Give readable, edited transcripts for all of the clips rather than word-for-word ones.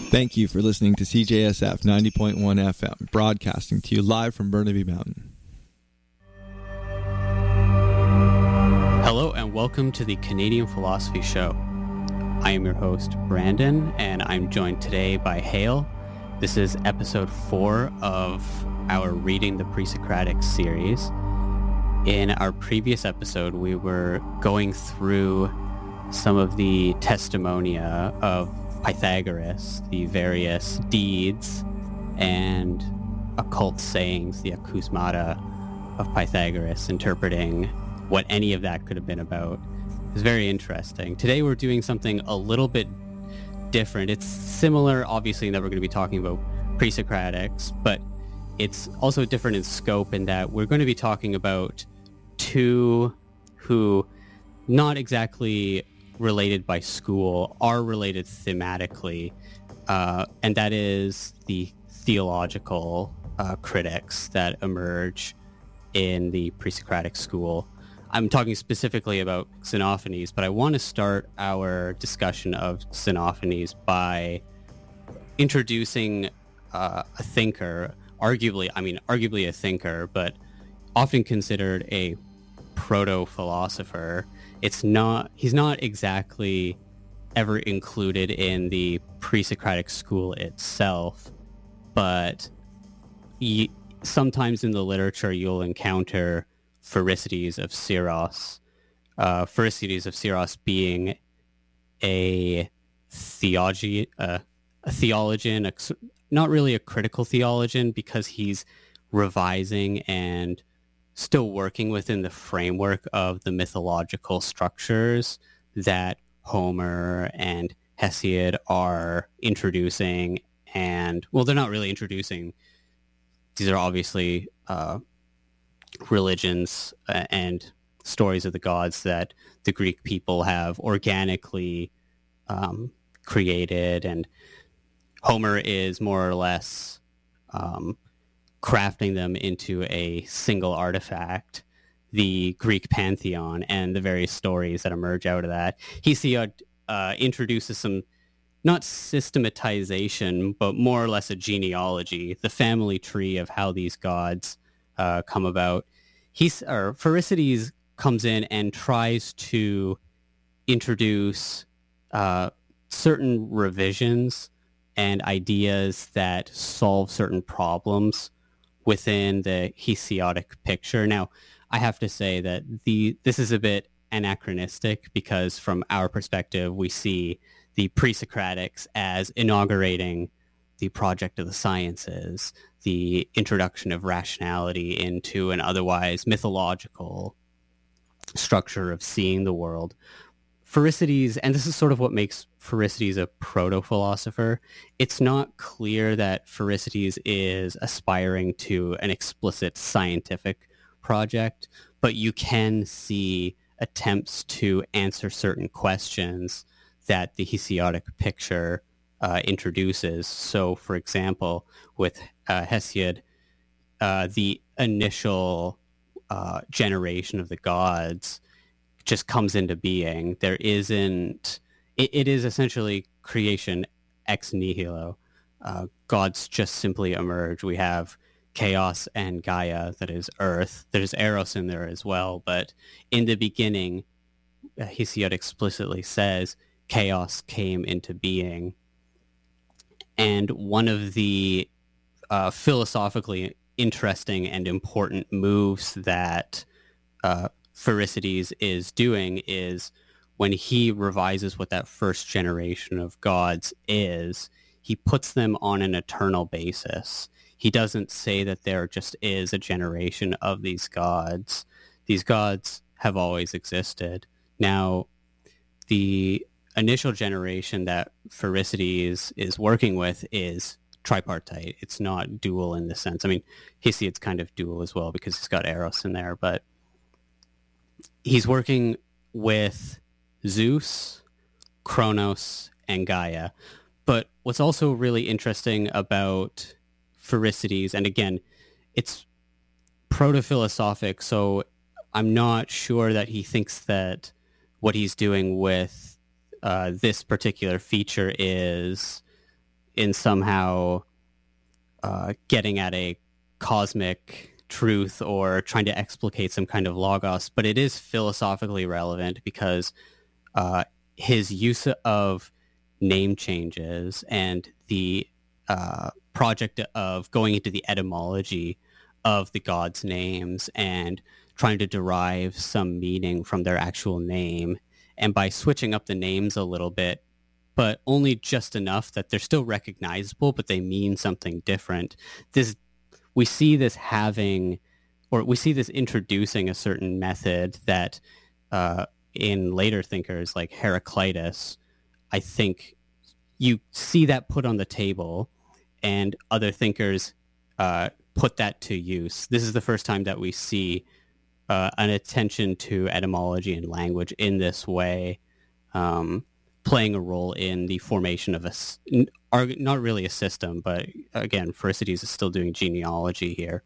Thank you for listening to CJSF 90.1 FM, broadcasting to you live from Burnaby Mountain. Hello and welcome to the Canadian Philosophy Show. I am your host, Brandon, and I'm joined today by Hale. This is episode 4 of our Reading the Pre-Socratic series. In our previous episode, we were going through some of the testimonia of Pythagoras, the various deeds and occult sayings, the akousmata of Pythagoras, interpreting what any of that could have been about. It's very interesting. Today we're doing something a little bit different. It's similar, obviously, in that we're going to be talking about pre-Socratics, but it's also different in scope in that we're going to be talking about two who, not exactly related by school, are related thematically, and that is the theological critics that emerge in the pre-Socratic school. I'm talking specifically about Xenophanes, but I want to start our discussion of Xenophanes by introducing a thinker, arguably a thinker, but often considered a proto-philosopher. He's not exactly ever included in the pre-Socratic school itself, but sometimes in the literature you'll encounter Pherecydes of Syros. Pherecydes of Syros being a theologian, not really a critical theologian, because he's revising and still working within the framework of the mythological structures that Homer and Hesiod are introducing. And, well, they're not really introducing. These are obviously religions and stories of the gods that the Greek people have organically created. And Homer is more or less crafting them into a single artifact, the Greek pantheon, and the various stories that emerge out of that. Hesiod introduces some, not systematization, but more or less a genealogy, the family tree of how these gods come about. Pherecydes comes in and tries to introduce certain revisions and ideas that solve certain problems within the Hesiodic picture. Now, I have to say that this is a bit anachronistic, because from our perspective, we see the pre-Socratics as inaugurating the project of the sciences, the introduction of rationality into an otherwise mythological structure of seeing the world. Pherecydes, and this is sort of what makes Pherecydes a proto-philosopher, it's not clear that Pherecydes is aspiring to an explicit scientific project, but you can see attempts to answer certain questions that the Hesiodic picture introduces. So, for example, with Hesiod, the initial generation of the gods just comes into being. There isn't... It is essentially creation ex nihilo. Gods just simply emerge. We have Chaos and Gaia, that is Earth. There's Eros in there as well, but in the beginning, Hesiod explicitly says chaos came into being. And one of the philosophically interesting and important moves that Pherecydes is doing is, when he revises what that first generation of gods is, he puts them on an eternal basis. He doesn't say that there just is a generation of these gods. These gods have always existed. Now, the initial generation that Pherecydes is working with is tripartite. It's not dual in the sense. I mean, Hesiod's kind of dual as well, because he's got Eros in there, but he's working with Zeus, Kronos, and Gaia. But what's also really interesting about Pherecydes, and again, it's proto-philosophic, so I'm not sure that he thinks that what he's doing with this particular feature is in somehow getting at a cosmic truth or trying to explicate some kind of logos, but it is philosophically relevant because his use of name changes and the project of going into the etymology of the gods' names and trying to derive some meaning from their actual name. And by switching up the names a little bit, but only just enough that they're still recognizable, but they mean something different. We see this introducing a certain method that in later thinkers like Heraclitus, I think you see that put on the table, and other thinkers put that to use. This is the first time that we see an attention to etymology and language in this way, playing a role in the formation of not really a system, but again, Pherecydes is still doing genealogy here.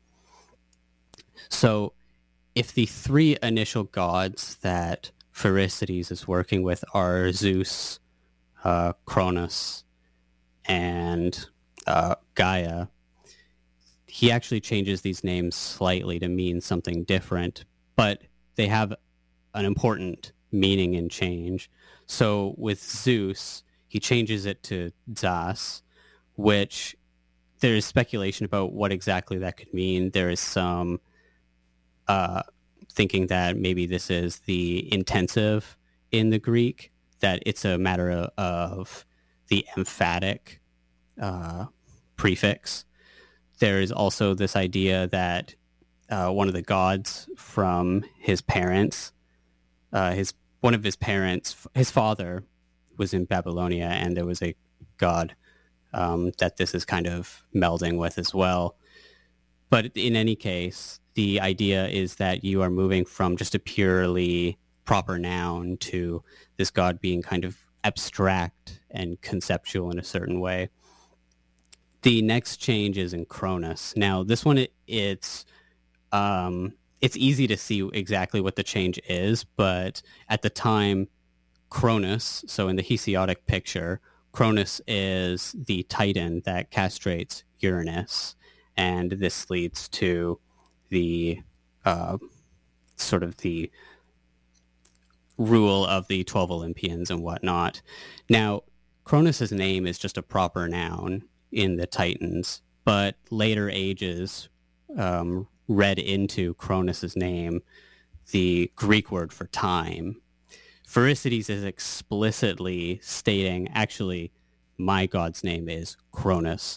So if the three initial gods that Pherecydes is working with are Zeus, Cronus, and Gaia, he actually changes these names slightly to mean something different, but they have an important meaning and change. So with Zeus, he changes it to Zas, which there is speculation about what exactly that could mean. There is some thinking that maybe this is the intensive in the Greek, that it's a matter of the emphatic prefix. There is also this idea that one of the gods from his parents, his father was in Babylonia, and there was a god that this is kind of melding with as well. But in any case, the idea is that you are moving from just a purely proper noun to this god being kind of abstract and conceptual in a certain way. The next change is in Cronus. Now, this one, it's easy to see exactly what the change is, but at the time, Cronus, so in the Hesiotic picture, Cronus is the Titan that castrates Uranus, and this leads to the sort of the rule of the 12 Olympians and whatnot. Now, Cronus's name is just a proper noun in the Titans, but later ages read into Cronus's name the Greek word for time. Pherecydes is explicitly stating, actually, my god's name is Cronus,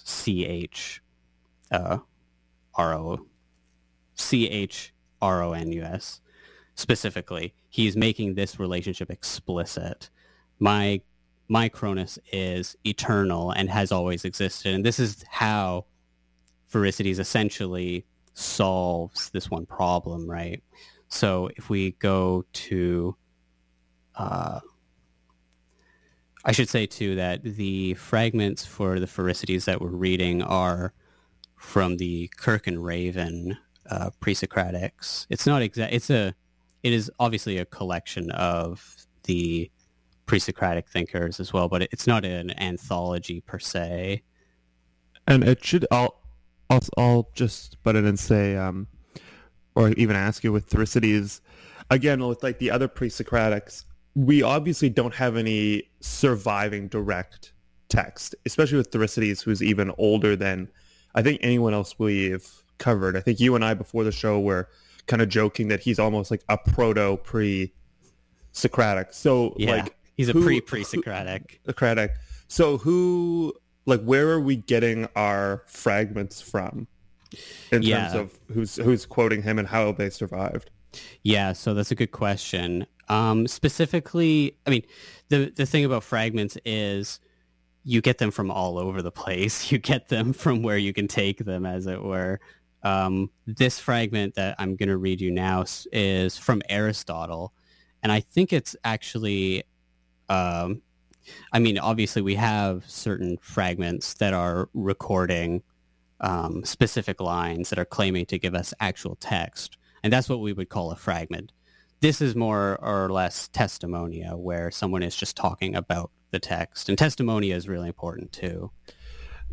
Chronus. Specifically, he's making this relationship explicit. My Cronus is eternal and has always existed. And this is how Pherecydes essentially solves this one problem, right? So if we go to, I should say too that the fragments for the Pherecydes that we're reading are from the Kirk and Raven pre-Socratics. It's not exact. It is obviously a collection of the pre-Socratic thinkers as well, but it's not an anthology per se. And it should, I'll just butt in and say, or even ask you with Thucydides, again, with like the other pre-Socratics, we obviously don't have any surviving direct text, especially with Thucydides, who's even older than I think anyone else we've covered. I think you and I before the show were kind of joking that he's almost like a pre-Socratic. So yeah, like he's a pre-Socratic. Socratic. So where are we getting our fragments from in terms of who's quoting him and how they survived? Yeah, so that's a good question. Specifically, I mean, the thing about fragments is you get them from all over the place. You get them from where you can take them, as it were. This fragment that I'm going to read you now is from Aristotle, and I think it's actually, I mean, obviously we have certain fragments that are recording specific lines that are claiming to give us actual text, and that's what we would call a fragment. This is more or less testimonia, where someone is just talking about the text, and testimonia is really important too.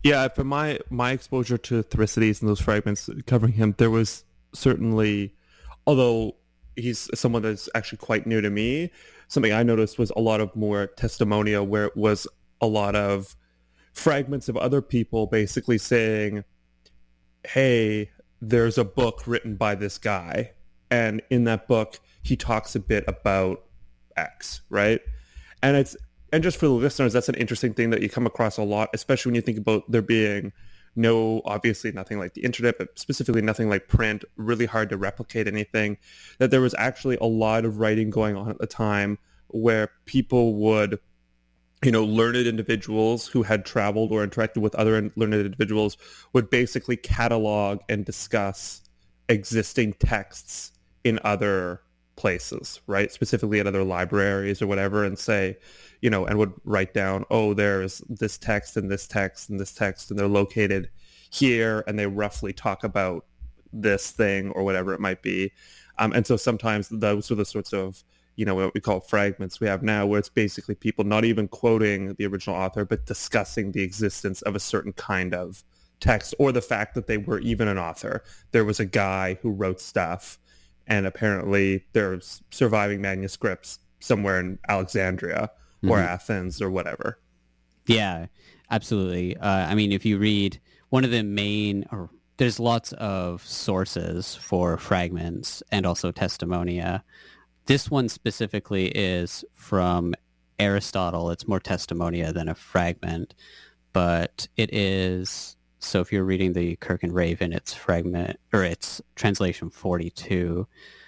Yeah, from my exposure to Thucydides and those fragments covering him, there was certainly, although he's someone that's actually quite new to me, something I noticed was a lot of more testimonia, where it was a lot of fragments of other people basically saying, hey, there's a book written by this guy, and in that book he talks a bit about X, right? And just for the listeners, that's an interesting thing that you come across a lot, especially when you think about there being obviously nothing like the internet, but specifically nothing like print, really hard to replicate anything, that there was actually a lot of writing going on at the time where people would, learned individuals who had traveled or interacted with other learned individuals would basically catalog and discuss existing texts in other places, right? Specifically at other libraries or whatever, and say, and would write down, oh, there's this text and this text and this text, and they're located here, and they roughly talk about this thing or whatever it might be. And so sometimes those are the sorts of, what we call fragments we have now, where it's basically people not even quoting the original author, but discussing the existence of a certain kind of text, or the fact that they were even an author. There was a guy who wrote stuff, and apparently there's surviving manuscripts somewhere in Alexandria or Athens or whatever. Yeah, absolutely. I mean, if you read one of the main, or there's lots of sources for fragments and also testimonia. This one specifically is from Aristotle. It's more testimonia than a fragment, but it is. So if you're reading the Kirk and Raven, it's fragment, or it's translation 42.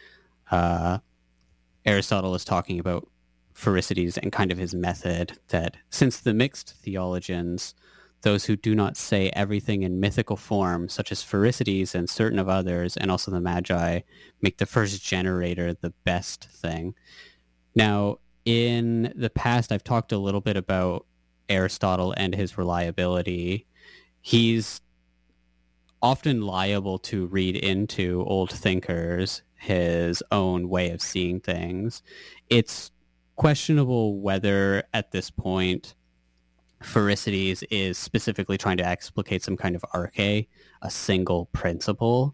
Aristotle is talking about Pherecydes and kind of his method, that since the mixed theologians, those who do not say everything in mythical form, such as Pherecydes and certain of others, and also the Magi, make the first generator the best thing. Now, in the past, I've talked a little bit about Aristotle and his reliability. He's often liable to read into old thinkers his own way of seeing things. It's questionable whether at this point Pherecydes is specifically trying to explicate some kind of arche, a single principle.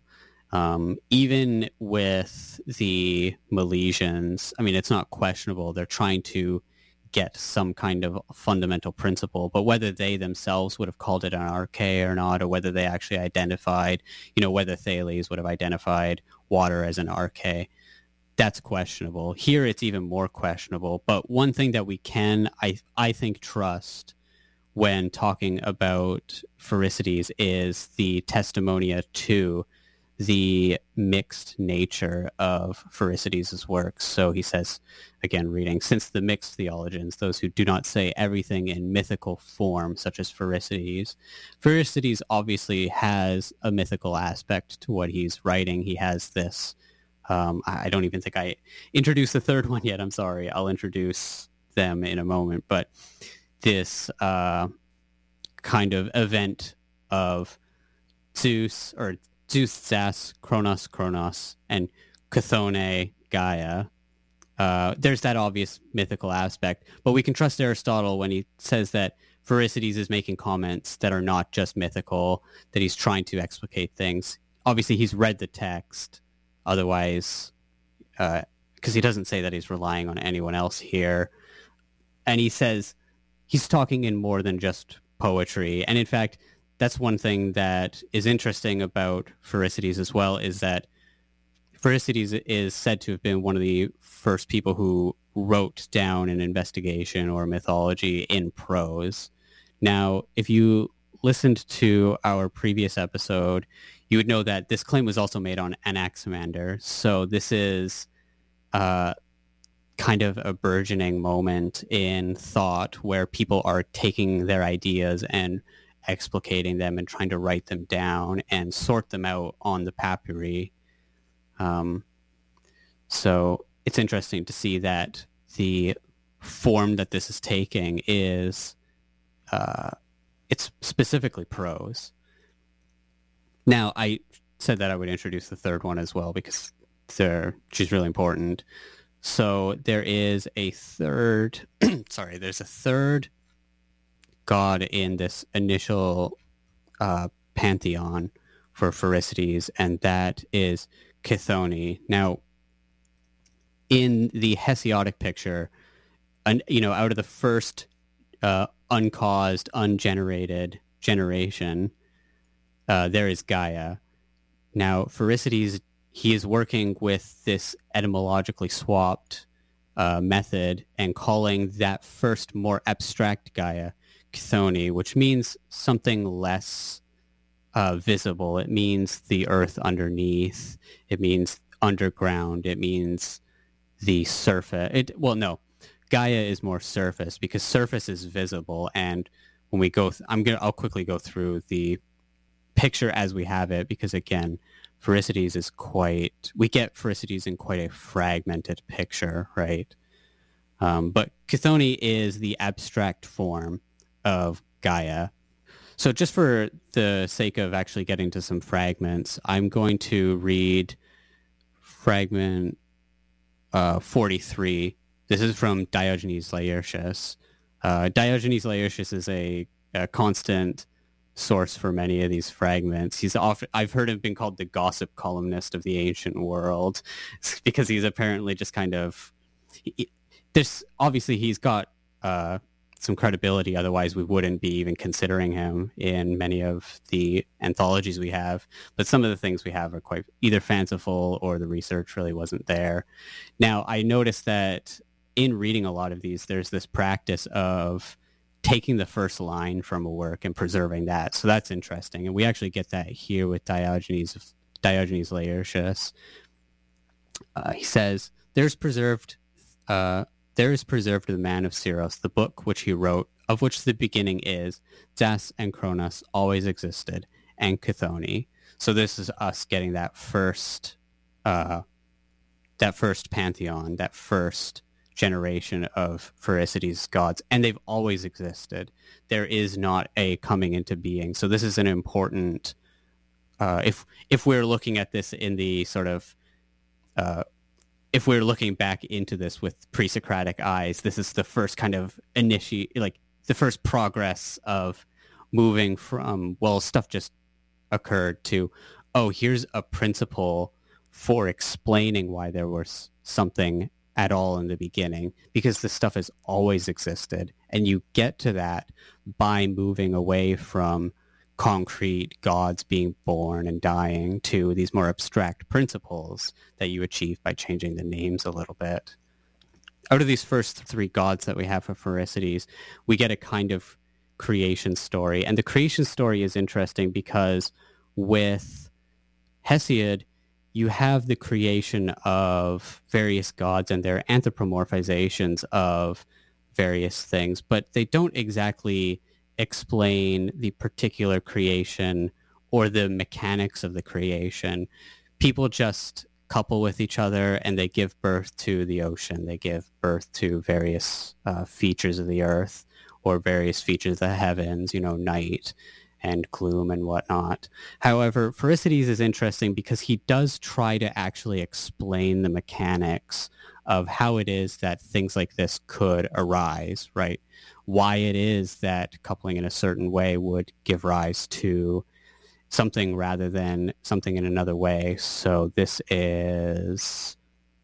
Even with the Milesians, I mean, it's not questionable. They're trying to get some kind of fundamental principle, but whether they themselves would have called it an arche or not, or whether they actually identified, whether Thales would have identified water as an arche, that's questionable. Here it's even more questionable. But one thing that we can, I think, trust when talking about Pherecydes is the testimonia to the mixed nature of Pherecydes' works. So he says, again, reading, since the mixed theologians, those who do not say everything in mythical form, such as Pherecydes. Pherecydes obviously has a mythical aspect to what he's writing. He has this, I don't even think I introduced the third one yet. I'm sorry. I'll introduce them in a moment. But this kind of event of Zeus, Zas, Kronos, and Chthone, Gaia. There's that obvious mythical aspect, but we can trust Aristotle when he says that Pherecydes is making comments that are not just mythical, that he's trying to explicate things. Obviously, he's read the text, otherwise, because he doesn't say that he's relying on anyone else here. And he says he's talking in more than just poetry. And in fact, that's one thing that is interesting about Pherecydes as well, is that Pherecydes is said to have been one of the first people who wrote down an investigation or mythology in prose. Now, if you listened to our previous episode, you would know that this claim was also made on Anaximander. So this is kind of a burgeoning moment in thought where people are taking their ideas and explicating them and trying to write them down and sort them out on the papyri. So it's interesting to see that the form that this is taking is it's specifically prose. Now, I said that I would introduce the third one as well because she's really important. So there is a third, there's a third god in this initial pantheon for Pherecydes, and that is Chthoni. Now, in the Hesiodic picture, out of the first uncaused, ungenerated generation, there is Gaia. Now, Pherecydes, he is working with this etymologically swapped method and calling that first more abstract Gaia Chthoni, which means something less visible. It means the earth underneath. It means underground. It means the surface. Gaia is more surface, because surface is visible. And when we go, I'll quickly go through the picture as we have it, because again, Pherecydes we get Pherecydes in quite a fragmented picture, right? But Chthoni is the abstract form of Gaia. So just for the sake of actually getting to some fragments, I'm going to read fragment 43. This is from Diogenes Laertius. Diogenes Laertius is a constant source for many of these fragments. I've heard him been called the gossip columnist of the ancient world, because he's apparently just kind of... He's got some credibility, otherwise we wouldn't be even considering him in many of the anthologies we have. But some of the things we have are quite either fanciful or the research really wasn't there. Now, I noticed that in reading a lot of these, there's this practice of taking the first line from a work and preserving that. So that's interesting. And we actually get that here with Diogenes Laertius. He says, there is preserved the man of Syros, the book which he wrote, of which the beginning is, Zas and Kronos always existed, and Chthoni. So this is us getting that first pantheon, that first generation of Pherecydes gods, and they've always existed. There is not a coming into being. So this is an important, if we're looking at this in the sort of, if we're looking back into this with pre-Socratic eyes, this is the first kind of the first progress of moving from, well, stuff just occurred, to, oh, here's a principle for explaining why there was something at all in the beginning, because this stuff has always existed. And you get to that by moving away from concrete gods being born and dying to these more abstract principles that you achieve by changing the names a little bit. Out of these first three gods that we have for Pherecydes, we get a kind of creation story. And the creation story is interesting because with Hesiod, you have the creation of various gods and their anthropomorphizations of various things, but they don't exactly explain the particular creation or the mechanics of the creation. People just couple with each other and they give birth to the ocean. They give birth to various features of the earth or various features of the heavens, night and gloom and whatnot. However, Pherecydes is interesting because he does try to actually explain the mechanics of how it is that things like this could arise, right? Why it is that coupling in a certain way would give rise to something rather than something in another way. So this is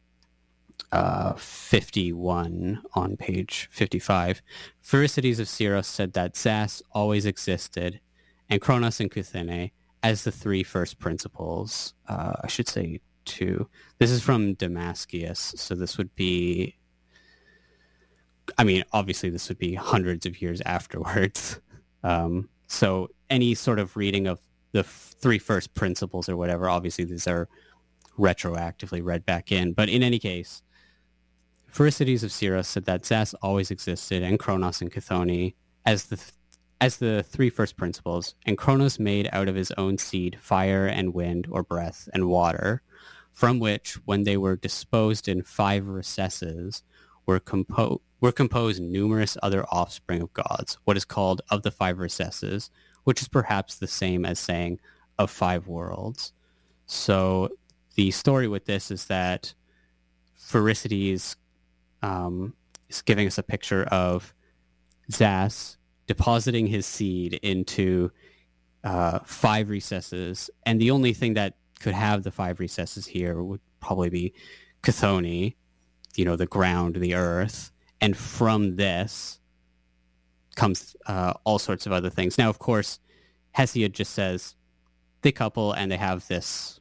51 on page 55. Pherecydes of Syros said that Zas always existed, and Kronos and Chthoni as the three first principles. I should say two. This is from Damascius, so this would be, obviously this would be hundreds of years afterwards. So any sort of reading of the three first principles or whatever, obviously these are retroactively read back in. But in any case, Pherecydes of Syros said that Zas always existed, and Kronos and Chthoni as the three first principles, and Kronos made out of his own seed fire and wind or breath and water, from which, when they were disposed in 5 recesses, were composed numerous other offspring of gods, what is called of the 5 recesses, which is perhaps the same as saying of 5 worlds. So the story with this is that Pherecydes is giving us a picture of Zas depositing his seed into 5 recesses, and the only thing that could have the 5 recesses here would probably be Chthoni, the ground, the earth, and from this comes all sorts of other things. Now, of course, Hesiod just says they couple and they have this,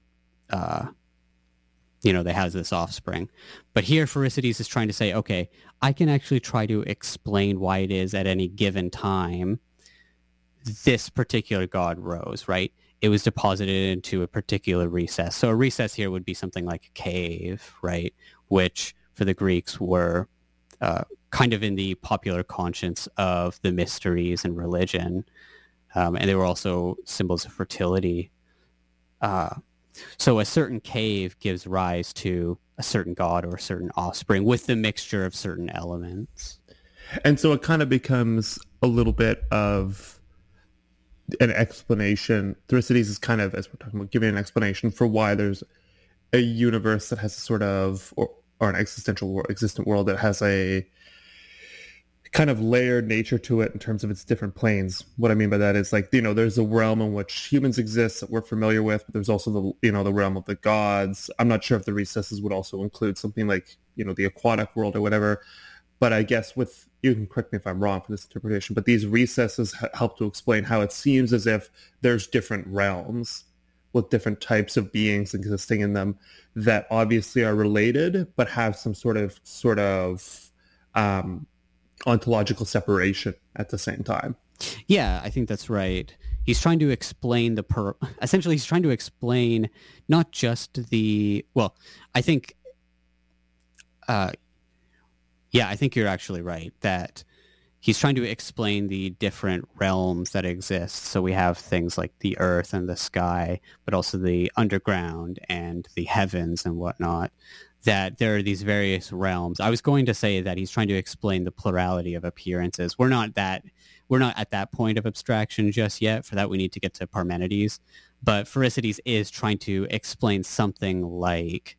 they have this offspring. But here, Pherecydes is trying to say, okay, I can actually try to explain why it is at any given time this particular god rose, right? It was deposited into a particular recess. So a recess here would be something like a cave, right? Which for the Greeks were kind of in the popular conscience of the mysteries and religion. And they were also symbols of fertility. So a certain cave gives rise to a certain god or a certain offspring with the mixture of certain elements. And so it kind of becomes a little bit of an explanation. Thucydides is kind of, as we're talking about, giving an explanation for why there's a universe that has a sort of, or an existent world that has a kind of layered nature to it in terms of its different planes. What I mean by that is, like, there's a realm in which humans exist that we're familiar with, but there's also the realm of the gods. I'm not sure if the recesses would also include something like, the aquatic world or whatever. But I guess you can correct me if I'm wrong for this interpretation, but these recesses help to explain how it seems as if there's different realms with different types of beings existing in them that obviously are related, but have some sort of ontological separation at the same time. Yeah, I think that's right. He's trying to explain essentially he's trying to explain not just I think I think you're actually right that he's trying to explain the different realms that exist. So we have things like the earth and the sky, but also the underground and the heavens and whatnot, that there are these various realms. I was going to say that he's trying to explain the plurality of appearances. We're not at that point of abstraction just yet. For that, we need to get to Parmenides. But Pherecydes is trying to explain something like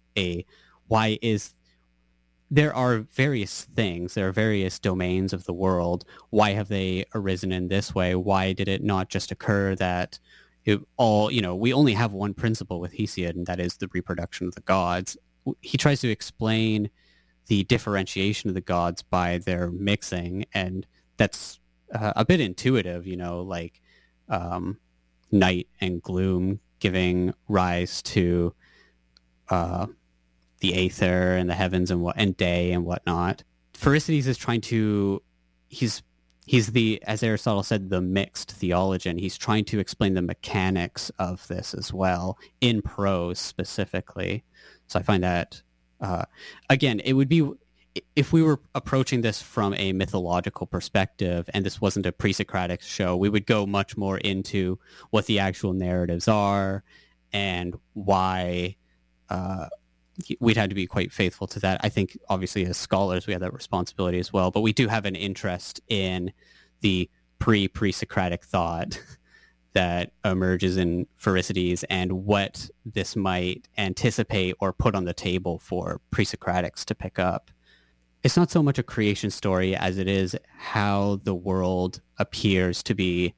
there are various things, there are various domains of the world. Why have they arisen in this way? Why did it not just occur that we only have one principle with Hesiod, and that is the reproduction of the gods. He tries to explain the differentiation of the gods by their mixing, and that's a bit intuitive, like night and gloom giving rise to the aether and the heavens and day and whatnot. Pherecydes is trying to, he's the, as Aristotle said, the mixed theologian. He's trying to explain the mechanics of this as well, in prose specifically. So I find that, again, it would be, if we were approaching this from a mythological perspective and this wasn't a pre-Socratic show, we would go much more into what the actual narratives are and why we'd have to be quite faithful to that. I think, obviously, as scholars, we have that responsibility as well. But we do have an interest in the pre-Socratic thought that emerges in Pherecydes and what this might anticipate or put on the table for pre-Socratics to pick up. It's not so much a creation story as it is how the world appears to be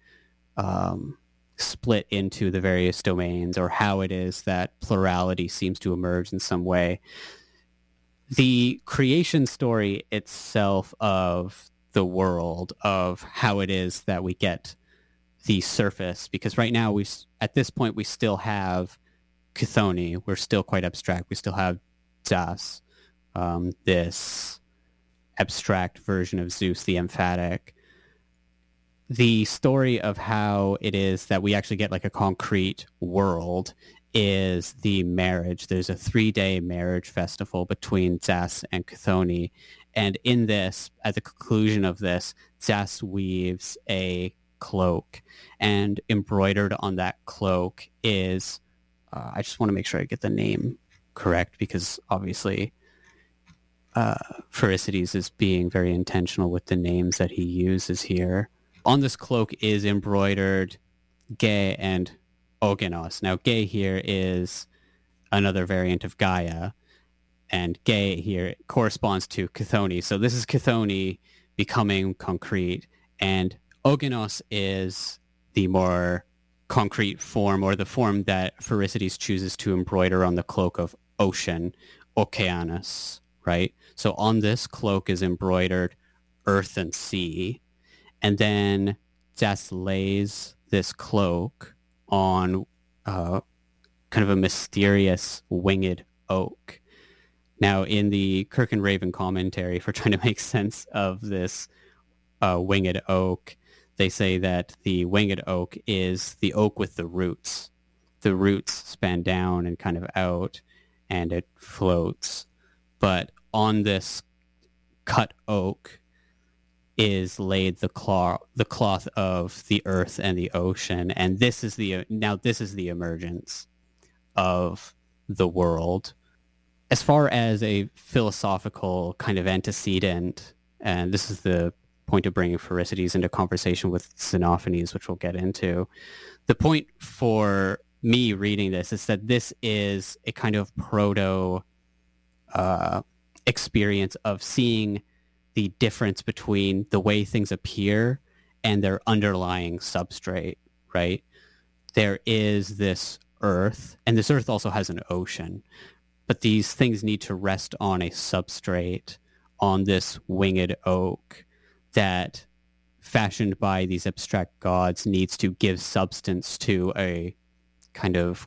split into the various domains, or how it is that plurality seems to emerge in some way. The creation story itself of the world, of how it is that we get the surface, because right now at this point we still have Chthoni, we're still quite abstract, we still have Zas, this abstract version of Zeus, the emphatic. The story of how it is that we actually get like a concrete world is the marriage. There's a 3-day marriage festival between Zas and Chthoni. And in this, at the conclusion of this, Zas weaves a cloak. And embroidered on that cloak is, I just want to make sure I get the name correct, because obviously Pherecydes is being very intentional with the names that he uses here. On this cloak is embroidered Ge and Oganos. Now, Ge here is another variant of Gaia, and Ge here corresponds to Chthoni. So this is Chthoni becoming concrete, and Oganos is the more concrete form, or the form that Pherecydes chooses to embroider on the cloak of ocean, Okeanos, right? So on this cloak is embroidered earth and sea, and then Zeth lays this cloak on kind of a mysterious winged oak. Now, in the Kirk and Raven commentary for trying to make sense of this winged oak, they say that the winged oak is the oak with the roots. The roots span down and kind of out, and it floats. But on this cut oak is laid the cloth of the earth and the ocean, and this is the emergence of the world. As far as a philosophical kind of antecedent, and this is the point of bringing Pherecydes into conversation with Xenophanes, which we'll get into, the point for me reading this is that this is a kind of proto experience of seeing the difference between the way things appear and their underlying substrate, right? There is this earth, and this earth also has an ocean, but these things need to rest on a substrate, on this winged oak that, fashioned by these abstract gods, needs to give substance to a kind of,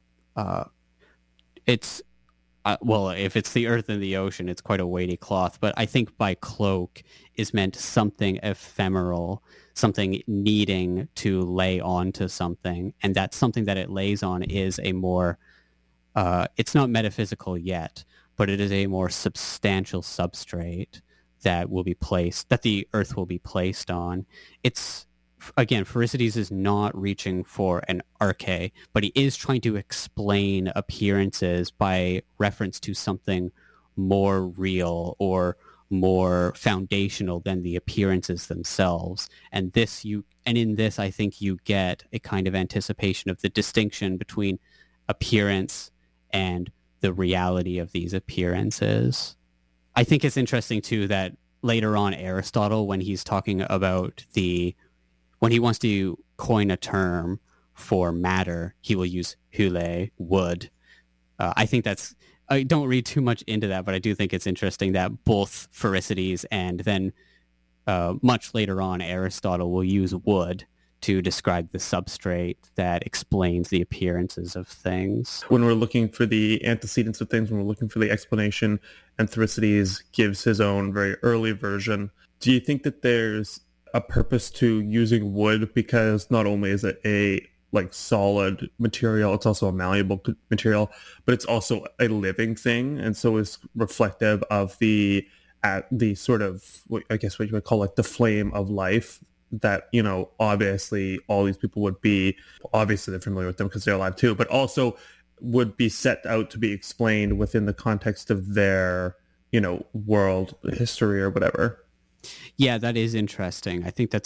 if it's the earth and the ocean, it's quite a weighty cloth, but I think by cloak is meant something ephemeral, something needing to lay onto something, and that something that it lays on is a more, it's not metaphysical yet, but it is a more substantial substrate that will be placed, that the earth will be placed on. It's, again, Pherecydes is not reaching for an arche, but he is trying to explain appearances by reference to something more real or more foundational than the appearances themselves. And in this, I think you get a kind of anticipation of the distinction between appearance and the reality of these appearances. I think it's interesting too that later on Aristotle, when he's talking about when he wants to coin a term for matter, he will use hule, wood. I think I don't read too much into that, but I do think it's interesting that both Pherecydes and then much later on Aristotle will use wood to describe the substrate that explains the appearances of things. When we're looking for the antecedents of things, when we're looking for the explanation, and Thucydides gives his own very early version, do you think that there's a purpose to using wood, because not only is it a solid material, it's also a malleable material, but it's also a living thing, and so is reflective of the sort of, I guess what you would call the flame of life that, obviously all these people would be, obviously they're familiar with them because they're alive too, but also would be set out to be explained within the context of their, world history or whatever. Yeah, that is interesting. I think that's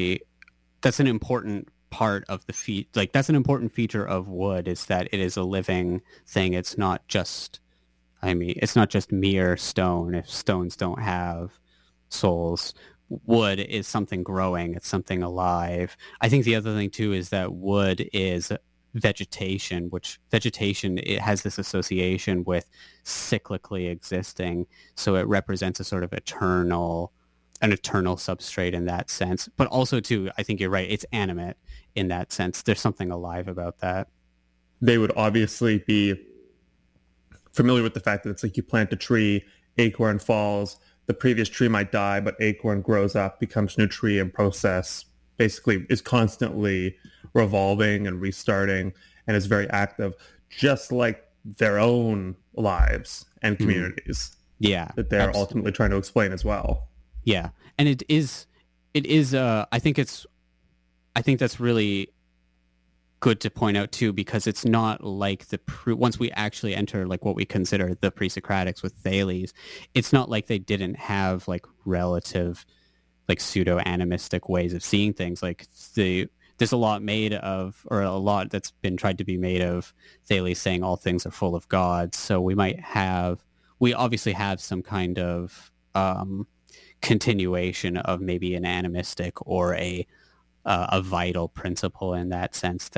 an important part of that's an important feature of wood, is that it is a living thing. It's not just mere stone. If stones don't have souls, wood is something growing. It's something alive. I think the other thing too is that wood is vegetation, which it has this association with cyclically existing. So it represents a sort of eternal substrate in that sense. But also too, I think you're right, it's animate in that sense. There's something alive about that. They would obviously be familiar with the fact that it's you plant a tree, acorn falls, the previous tree might die, but acorn grows up, becomes new tree, and process basically is constantly revolving and restarting and is very active, just like their own lives and communities. Yeah, that they're ultimately trying to explain as well. Yeah, and it is. I think that's really good to point out too, because it's not like once we actually enter what we consider the pre-Socratics with Thales, it's not like they didn't have relative pseudo-animistic ways of seeing things. There's a lot that's been tried to be made of Thales saying all things are full of God. So we obviously have some kind of continuation of maybe an animistic or a vital principle in that sense